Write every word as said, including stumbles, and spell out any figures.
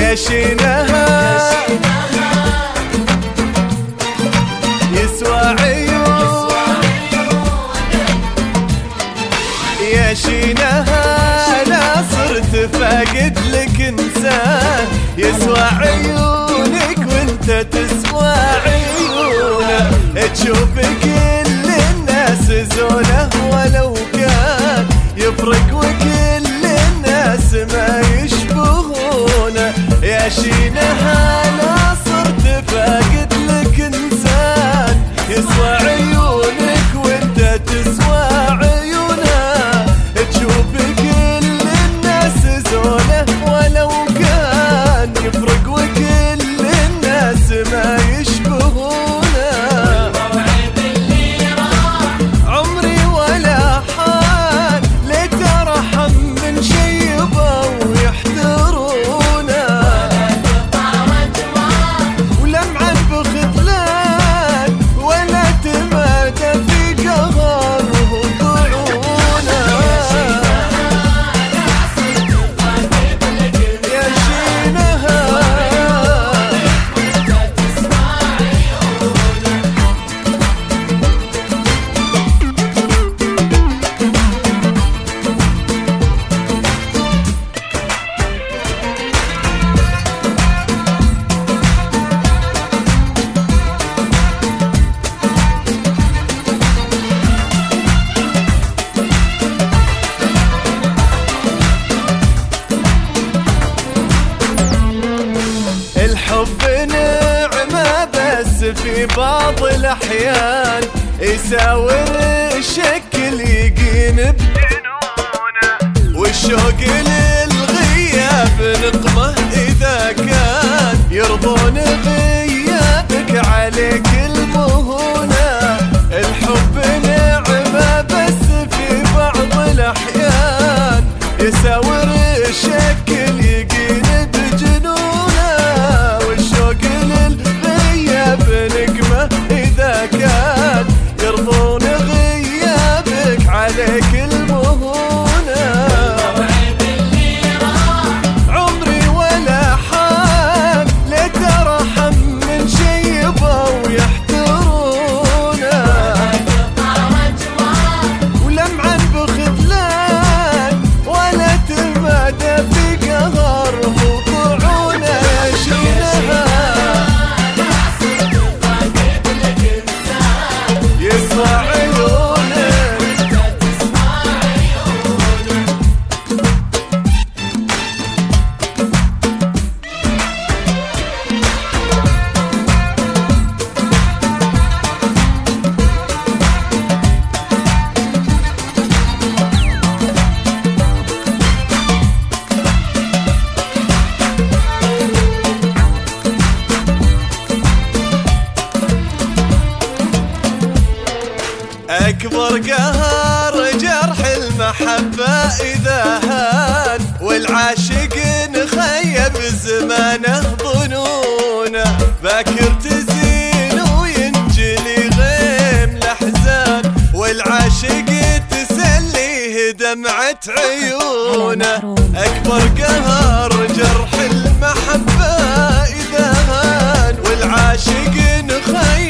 يا شينها يسوى عيون يا شينها لا صرت فاقد لك انسان يسوى عيونك وانت تسوى عيونه تشوف كل الناس زونه ولو كان يفرق وكل الناس ما يشبهونه يا شينها لا صرت فاقد لك انسان يسوى عيونك وانت تسوى عيونه تشوف كل الناس زونه ولو كان يفرق وكل الناس ما يشبهونه عمري ولا حال لترحم من شيبه ويحترونه ولمعا بخذلان ولا تمادى في قهر وطعونه يا شينها الحب نعمة بس في بعض الأحيان يساور الشكل يقين بجنونه والشوق للغياب نقمة إذا كان يرضون غيابك عليك المهونة الحب نعمة بس في بعض الأحيان يساور الشكل يقين بجنونه نقمة إذا كان يرضون غيابك عليك المهونة عمري ولا حال لترحم من شيبه ويحترونه ولمعا بخذلان ولا تمادى في قهر وطعونه يا شينها يسوى عيونك أكبر قهر جرح المحبة إذا هان والعاشق نخيب زمانه ظنونه باكر تزين وينجلي غيم الأحزان والعاشق تسليه دمعة عيونه أكبر قهر جرح المحبة إذا هان والعاشق نخيب